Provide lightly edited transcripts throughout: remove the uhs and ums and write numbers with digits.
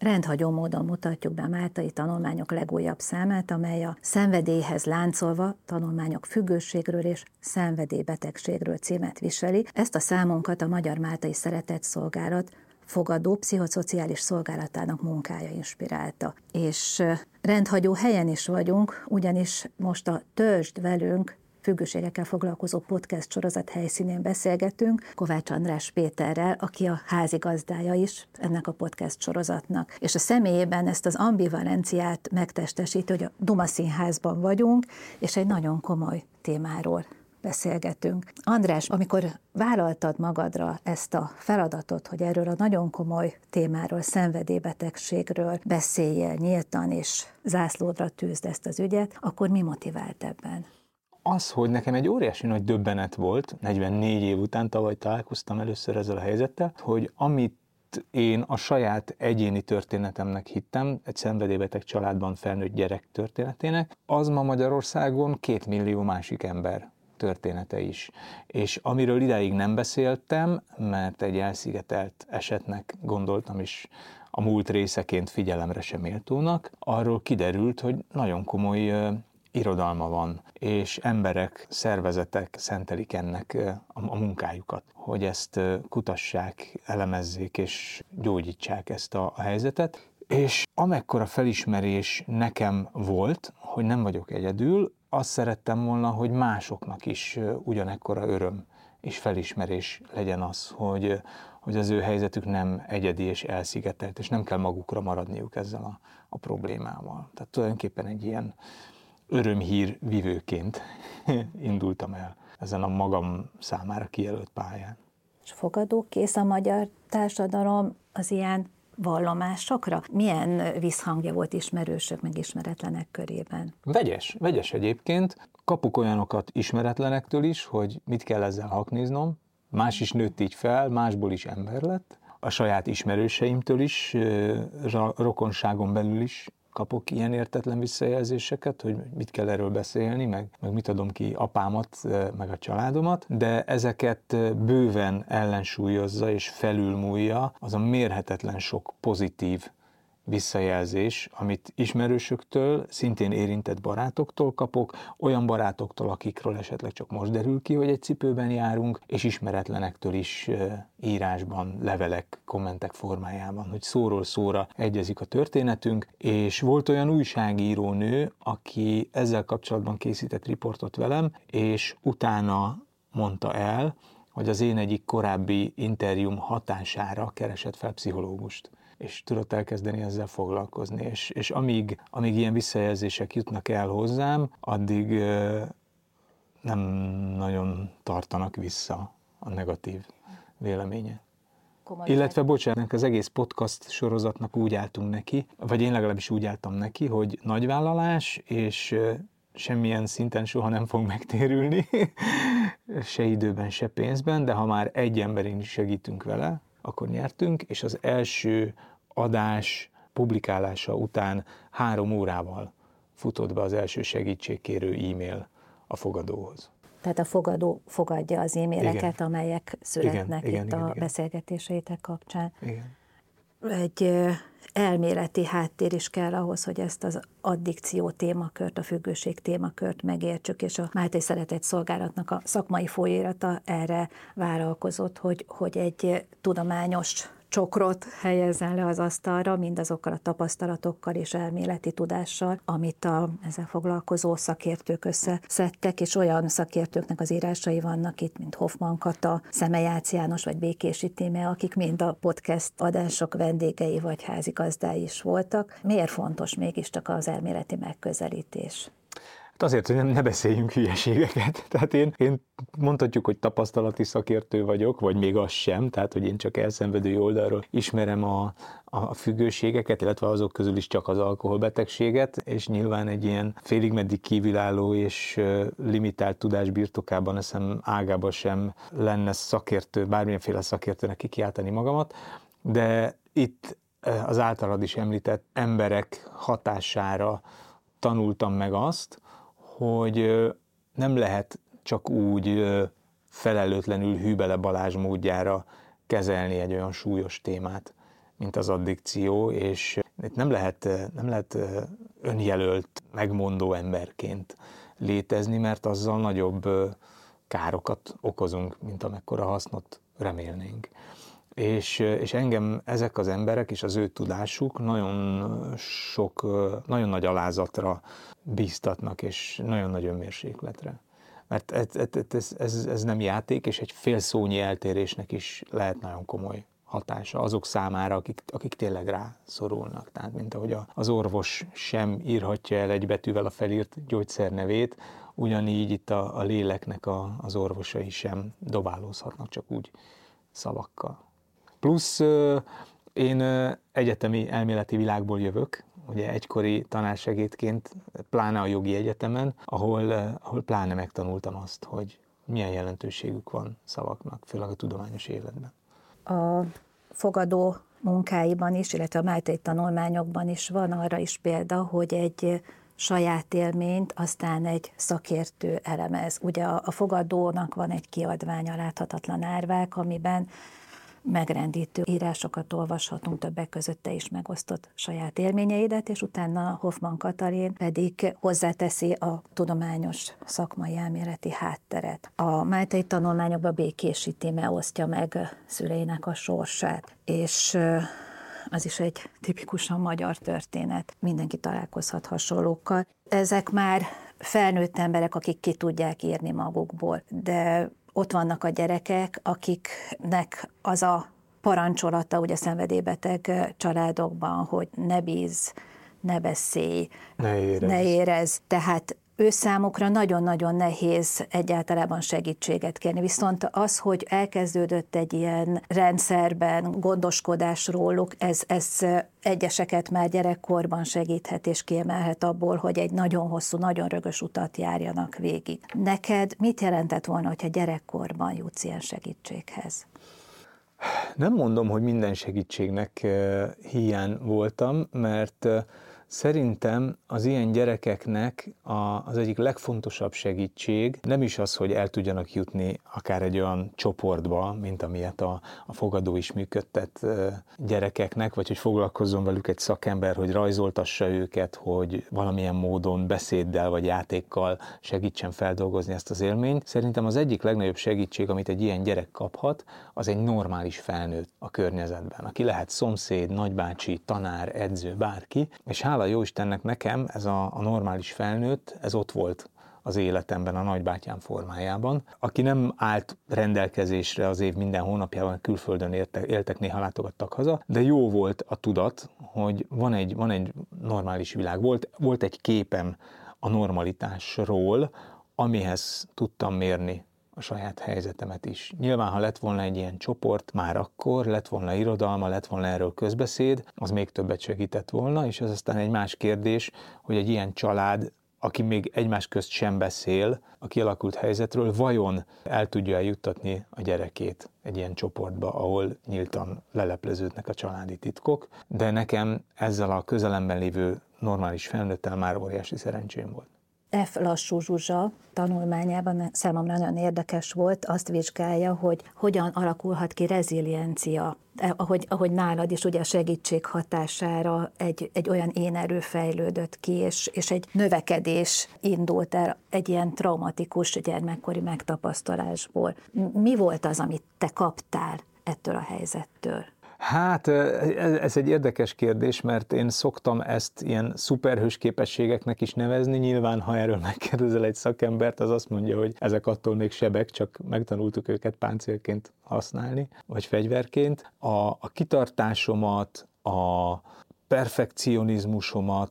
rendhagyó módon mutatjuk be a máltai tanulmányok legújabb számát, amely a Szenvedélyhez láncolva tanulmányok függőségről és szenvedélybetegségről címet viseli. Ezt a számunkat a Magyar Máltai Szeretetszolgálat fogadó pszichoszociális szolgálatának munkája inspirálta. És rendhagyó helyen is vagyunk, ugyanis most a Töltsd velünk függőségekkel foglalkozó podcast sorozat helyszínén beszélgetünk Kovács András Péterrel, aki a házigazdája is ennek a podcast sorozatnak. És a személyében ezt az ambivalenciát megtestesíti, hogy a Duma Színházban vagyunk, és egy nagyon komoly témáról beszélgetünk. András, amikor vállaltad magadra ezt a feladatot, hogy erről a nagyon komoly témáról, szenvedélybetegségről beszéljél nyíltan és zászlódra tűzd ezt az ügyet, akkor mi motivált ebben? Az, hogy nekem egy óriási nagy döbbenet volt, 44 év után tavaly találkoztam először ezzel a helyzettel, hogy amit én a saját egyéni történetemnek hittem, egy szenvedélybeteg családban felnőtt gyerek történetének, az ma Magyarországon 2 millió másik ember története is. És amiről idáig nem beszéltem, mert egy elszigetelt esetnek gondoltam, és a múlt részeként figyelemre sem méltónak, arról kiderült, hogy nagyon komoly irodalma van, és emberek, szervezetek szentelik ennek a munkájukat, hogy ezt kutassák, elemezzék és gyógyítsák ezt a helyzetet. És amekkora felismerés nekem volt, hogy nem vagyok egyedül, azt szerettem volna, hogy másoknak is ugyanekkora öröm és felismerés legyen az, hogy az ő helyzetük nem egyedi és elszigetelt, és nem kell magukra maradniuk ezzel a problémával. Tehát tulajdonképpen egy ilyen örömhír vivőként indultam el ezen a magam számára kijelölt pályán. És fogadókész a magyar társadalom az ilyen vallomásokra? Milyen visszhangja volt ismerősök meg ismeretlenek körében? Vegyes egyébként. Kapok olyanokat ismeretlenektől is, hogy mit kell ezzel hakniznom. Más is nőtt így fel, másból is ember lett. A saját ismerőseimtől is, rokonságon belül is kapok ilyen értetlen visszajelzéseket, hogy mit kell erről beszélni, meg mit adom ki apámat, meg a családomat, de ezeket bőven ellensúlyozza és felülmúlja az a mérhetetlen sok pozitív visszajelzés, amit ismerősöktől, szintén érintett barátoktól kapok, olyan barátoktól, akikről esetleg csak most derül ki, hogy egy cipőben járunk, és ismeretlenektől is írásban, levelek, kommentek formájában, hogy szóról szóra egyezik a történetünk, és volt olyan újságírónő, aki ezzel kapcsolatban készített riportot velem, és utána mondta el, hogy az én egyik korábbi interjúm hatására keresett fel pszichológust, és tudott elkezdeni ezzel foglalkozni. És amíg ilyen visszajelzések jutnak el hozzám, addig nem nagyon tartanak vissza a negatív véleménye. Illetve, bocsánat, az egész podcast sorozatnak úgy álltunk neki, vagy én legalábbis úgy álltam neki, hogy nagyvállalás, és semmilyen szinten soha nem fog megtérülni, se időben, se pénzben, de ha már egy emberén is segítünk vele, akkor nyertünk, és az első adás publikálása után 3 órával futott be az első segítségkérő e-mail a fogadóhoz. Tehát a fogadó fogadja az e-maileket, igen, amelyek születnek igen, a beszélgetéseitek kapcsán. Igen. Egy elméleti háttér is kell ahhoz, hogy ezt az addikció témakört, a függőség témakört megértsük, és a Máltai Szeretetszolgálatnak a szakmai folyóirata erre vállalkozott, hogy egy tudományos csokrot helyezzen le az asztalra, mindazokkal a tapasztalatokkal és elméleti tudással, amit ezzel foglalkozó szakértők összeszedtek, és olyan szakértőknek az írásai vannak itt, mint Hoffman Kata, Szemely Ács János vagy Békési Tíme, akik mind a podcast adások vendégei vagy házigazdái is voltak. Miért fontos mégiscsak az elméleti megközelítés? Azért, hogy ne beszéljünk hülyeségeket. Tehát én mondhatjuk, hogy tapasztalati szakértő vagyok, vagy még az sem, tehát hogy én csak elszenvedői oldalról ismerem a függőségeket, illetve azok közül is csak az alkoholbetegséget, és nyilván egy ilyen félig meddig kívülálló és limitált tudás birtokában, eszem ágában sem lenne szakértő, bármilyenféle szakértőnek kikiáltani magamat, de itt az általad is említett emberek hatására tanultam meg azt, hogy nem lehet csak úgy felelőtlenül Hűbele Balázs módjára kezelni egy olyan súlyos témát, mint az addikció, és itt nem lehet önjelölt, megmondó emberként létezni, mert azzal nagyobb károkat okozunk, mint amekkora hasznot remélnénk. És engem ezek az emberek és az ő tudásuk nagyon nagy alázatra bíztatnak, és nagyon nagy önmérsékletre. Mert ez nem játék, és egy fél szónyi eltérésnek is lehet nagyon komoly hatása azok számára, akik tényleg rászorulnak. Tehát, mint ahogy az orvos sem írhatja el egy betűvel a felírt gyógyszer nevét, ugyanígy itt a léleknek az orvosai sem dobálózhatnak csak úgy szavakkal. Plusz én egyetemi elméleti világból jövök, ugye egykori tanársegédként, pláne a jogi egyetemen, ahol pláne megtanultam azt, hogy milyen jelentőségük van szavaknak, főleg a tudományos életben. A fogadó munkáiban is, illetve a Májtai tanulmányokban is van arra is példa, hogy egy saját élményt aztán egy szakértő elemez. Ugye a fogadónak van egy kiadványa, Láthatatlan árvák, amiben megrendítő írásokat olvashatunk, többek között te is megosztott saját élményeidet, és utána Hoffmann Katalin pedig hozzáteszi a tudományos szakmai elméleti hátteret. A Májtai tanulmányokban Békési Tíme osztja meg szüleinek a sorsát, és az is egy tipikusan magyar történet. Mindenki találkozhat hasonlókkal. Ezek már felnőtt emberek, akik ki tudják írni magukból, de ott vannak a gyerekek, akiknek az a parancsolata ugye szenvedélybeteg családokban, hogy ne bízz, ne beszélj, ne érezz. Tehát ő számukra nagyon-nagyon nehéz egyáltalában segítséget kérni. Viszont az, hogy elkezdődött egy ilyen rendszerben gondoskodás róluk, ez egyeseket már gyerekkorban segíthet és kiemelhet abból, hogy egy nagyon hosszú, nagyon rögös utat járjanak végig. Neked mit jelentett volna, hogyha gyerekkorban jutsz ilyen segítséghez? Nem mondom, hogy minden segítségnek hiány voltam, mert szerintem az ilyen gyerekeknek az egyik legfontosabb segítség nem is az, hogy el tudjanak jutni akár egy olyan csoportba, mint amilyet a fogadó is működtet gyerekeknek, vagy hogy foglalkozzon velük egy szakember, hogy rajzoltassa őket, hogy valamilyen módon beszéddel vagy játékkal segítsen feldolgozni ezt az élményt. Szerintem az egyik legnagyobb segítség, amit egy ilyen gyerek kaphat, az egy normális felnőtt a környezetben, aki lehet szomszéd, nagybácsi, tanár, edző, bárki, és hála Jóistennek nekem ez a normális felnőtt, ez ott volt az életemben a nagybátyám formájában, aki nem állt rendelkezésre az év minden hónapjában, külföldön éltek, néha látogattak haza, de jó volt a tudat, hogy van egy normális világ. Volt egy képem a normalitásról, amihez tudtam mérni a saját helyzetemet is. Nyilván, ha lett volna egy ilyen csoport, már akkor lett volna irodalma, lett volna erről közbeszéd, az még többet segített volna, és ez aztán egy más kérdés, hogy egy ilyen család, aki még egymás közt sem beszél a kialakult helyzetről, vajon el tudja eljuttatni a gyerekét egy ilyen csoportba, ahol nyíltan lelepleződnek a családi titkok, de nekem ezzel a közelemben lévő normális felnőttel már óriási szerencsém volt. F. Lassú Zsuzsa tanulmányában számomra nagyon érdekes volt, azt vizsgálja, hogy hogyan alakulhat ki reziliencia, ahogy nálad is ugye a segítség hatására egy olyan énerő fejlődött ki, és egy növekedés indult el egy ilyen traumatikus gyermekkori megtapasztalásból. Mi volt az, amit te kaptál ettől a helyzettől? Hát ez egy érdekes kérdés, mert én szoktam ezt ilyen szuperhős képességeknek is nevezni. Nyilván, ha erről megkérdezel egy szakembert, az azt mondja, hogy ezek attól még sebek, csak megtanultuk őket páncélként használni, vagy fegyverként. A kitartásomat, a perfekcionizmusomat,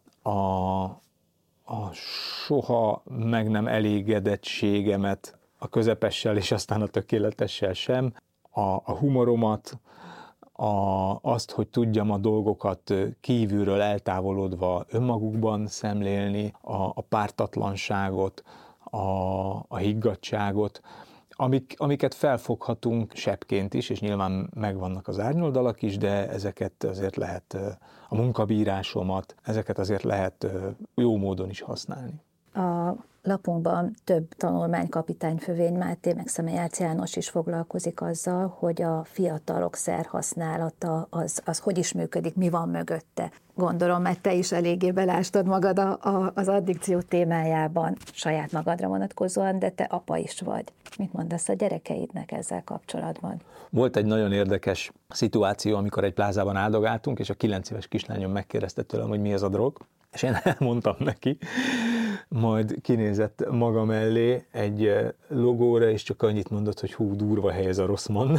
a soha meg nem elégedettségemet, a közepessel és aztán a tökéletessel sem, a humoromat, azt, hogy tudjam a dolgokat kívülről eltávolodva önmagukban szemlélni, a pártatlanságot, a higgadtságot, amiket felfoghatunk sebbként is, és nyilván megvannak az árnyoldalak is, de ezeket azért lehet, a munkabírásomat, ezeket azért lehet jó módon is használni. A lapunkban több tanulmánykapitány, Fövényi Máté, meg Szemelyác János is foglalkozik azzal, hogy a fiatalok szerhasználata az hogy is működik, mi van mögötte. Gondolom, mert te is eléggé belástad magad az addikció témájában, saját magadra vonatkozóan, de te apa is vagy. Mit mondasz a gyerekeidnek ezzel kapcsolatban? Volt egy nagyon érdekes szituáció, amikor egy plázában áldogáltunk, és a 9 éves kislányom megkérdezte tőlem, hogy mi az a drog, és én elmondtam neki, majd kinézett maga mellé egy logóra, és csak annyit mondott, hogy hú, durva hely ez a Rosszmann.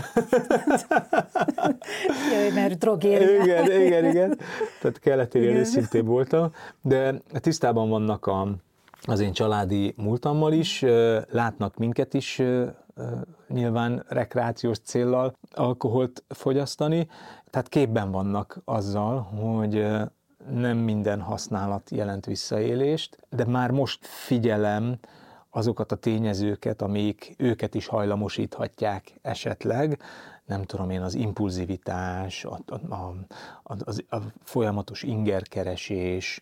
Jaj, mert drogéria. Igen. Tehát keleténél őszintébb voltam, de tisztában vannak az én családi múltammal is, látnak minket is nyilván rekreációs céllal alkoholt fogyasztani, tehát képben vannak azzal, hogy nem minden használat jelent visszaélést, de már most figyelem azokat a tényezőket, amik őket is hajlamosíthatják esetleg, nem tudom én, az impulzivitás, a folyamatos ingerkeresés,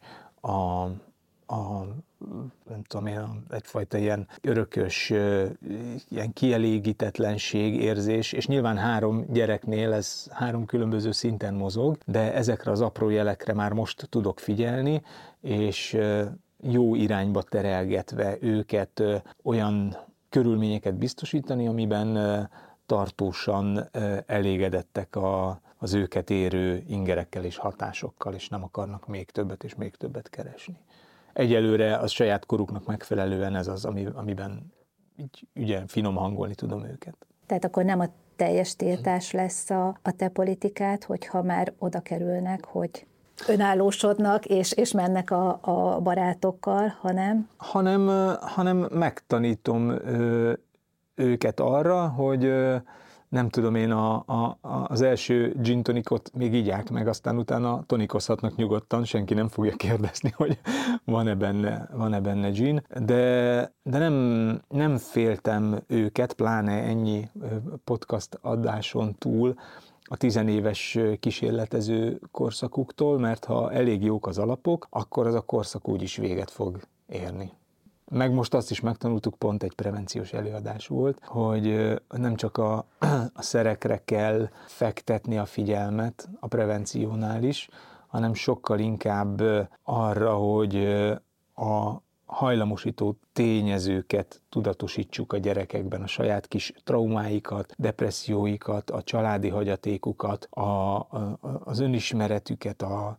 nem tudom én, egyfajta ilyen örökös, ilyen kielégítetlenség érzés, és nyilván 3 gyereknél ez 3 különböző szinten mozog, de ezekre az apró jelekre már most tudok figyelni, és jó irányba terelgetve őket olyan körülményeket biztosítani, amiben tartósan elégedettek az őket érő ingerekkel és hatásokkal, és nem akarnak még többet és még többet keresni. Egyelőre az saját koruknak megfelelően ez az, amiben így ügyen finom hangolni tudom őket. Tehát akkor nem a teljes tiltás lesz a te politikát, hogyha már oda kerülnek, hogy önállósodnak és mennek a barátokkal, hanem megtanítom őket arra, hogy nem tudom én, az első gin tonicot még igyák meg, aztán utána tonikozhatnak nyugodtan, senki nem fogja kérdezni, hogy van-e benne gin, de nem féltem őket, pláne ennyi podcast adáson túl a 10 éves kísérletező korszakuktól, mert ha elég jók az alapok, akkor az a korszak úgyis véget fog érni. Meg most azt is megtanultuk, pont egy prevenciós előadás volt, hogy nem csak a szerekre kell fektetni a figyelmet a prevenciónál is, hanem sokkal inkább arra, hogy a hajlamosító tényezőket tudatosítsuk a gyerekekben, a saját kis traumáikat, depresszióikat, a családi hagyatékukat, az önismeretüket, a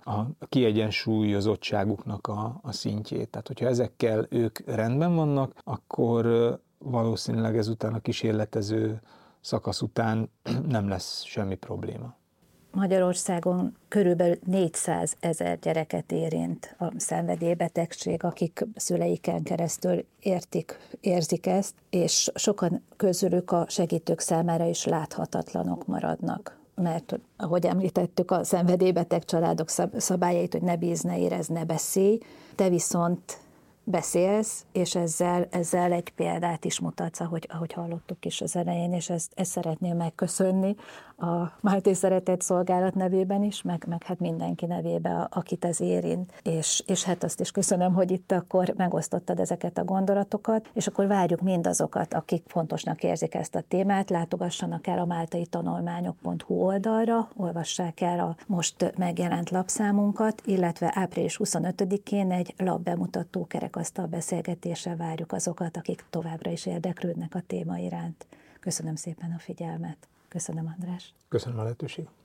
kiegyensúlyozottságuknak a szintjét. Tehát, hogyha ezekkel ők rendben vannak, akkor valószínűleg ezután a kísérletező szakasz után nem lesz semmi probléma. Magyarországon körülbelül 400 000 gyereket érint a szenvedélybetegség, akik szüleiken keresztül érzik ezt, és sokan közülük a segítők számára is láthatatlanok maradnak. Mert, ahogy említettük, a szenvedélybeteg családok szabályait, hogy ne bízz, ne érezz, ne beszélj, te viszont beszélsz, és ezzel egy példát is mutatsz, ahogy hallottuk is az elején, és ezt szeretném megköszönni a Máté Szeretett Szolgálat nevében is, meg hát mindenki nevében, akit ez érint. És hát azt is köszönöm, hogy itt akkor megosztottad ezeket a gondolatokat, és akkor várjuk mindazokat, akik fontosnak érzik ezt a témát, látogassanak el a máltaitanulmányok.hu oldalra, olvassák el a most megjelent lapszámunkat, illetve április 25-én egy lapbemutató kerekasztal beszélgetésre várjuk azokat, akik továbbra is érdeklődnek a téma iránt. Köszönöm szépen a figyelmet. Köszönöm, András. Köszönöm a lehetőséget.